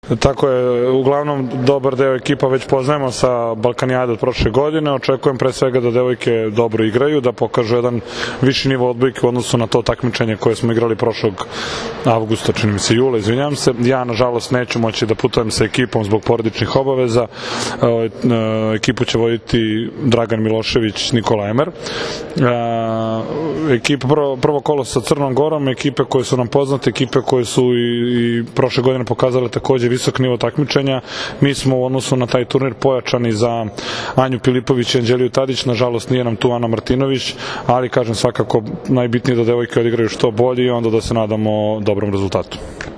Tako je, uglavnom dobar deo ekipa već poznajemo sa Balkanijade od prošle godine. Očekujem pre svega da devojke dobro igraju, da pokažu jedan viši nivo odbojke u odnosu na to takmičenje koje smo igrali prošlog avgusta, čini mi se jula, izvinjam se. Ja nažalost neću moći da putujem sa ekipom zbog porodičnih obaveza. Ekipu će voditi Dragan Milošević, Nikola Emer. Ekipa prvo kolo sa Crnom Gorom, ekipe koje su nam poznate, ekipe koje su i prošle godine pokazale takođe visok nivo takmičenja. Mi smo u odnosu na taj turnir pojačani za Anju Pilipović i Anđeliju Tadić, nažalost nije nam tu Ana Martinović, ali kažem svakako najbitnije da devojke odigraju što bolje i onda da se nadamo dobrom rezultatu.